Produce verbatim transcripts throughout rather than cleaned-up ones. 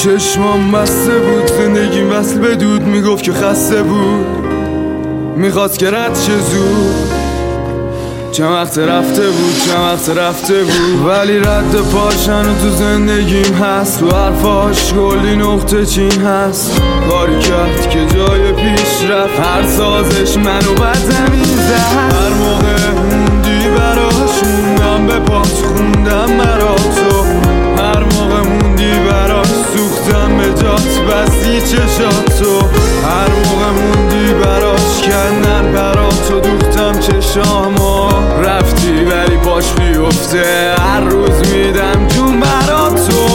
چشمام بسته بود، زندگیم وصل به دود، میگفت که خسته بود، میخواست که رد چه زود. چند وقت رفته بود، چند وقت رفته بود، ولی رد پاشن تو زندگیم هست. تو حرفاش کلی نقطه چین هست. کاری کرد که جای پیش رفت، هر سازش منو بد زمین زد. هر موقع موندی براش موندم، به پات خوندم برا تو. هر موقع موندی براش سوختم به جات، بستی چشاتو. هر موقع موندی براش کندن براتو، دوختم چشامو. رفتی ولی باش بیفته، هر روز میدم جون براتو.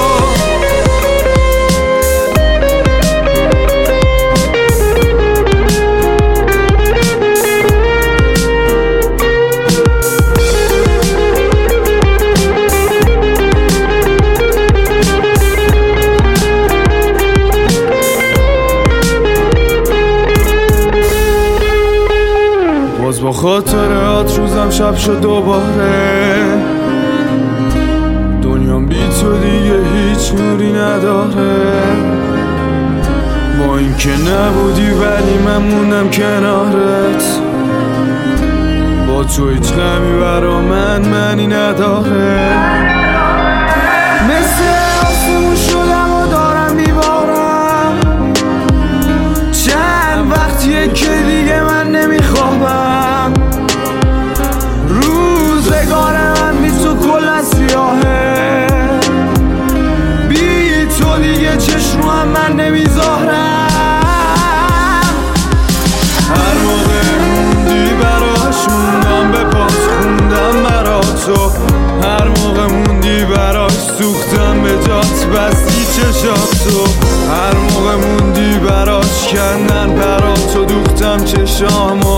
باز با خاطرات روزم شب شد دوباره. دنیام بی تو دیگه هیچ نوری نداره. با این که نبودی ولی من موندم کنارت. با تو هیچ غمی برا من منی نداره. مثل آسمون شدم و دارم میبارم. چند وقتیه که دیگه من نمیخوابم. روزگار من بی تو کل سیاهه. بی تو دیگه چشم رو هم من نمیذارم. هر موقع موندی براش موندم، به پات خوندم برا تو. هر موقع موندی براش سوختم به جات، بستی چشاتو. هر موقع موندی براش کندن برا تو، دوختم چشامو.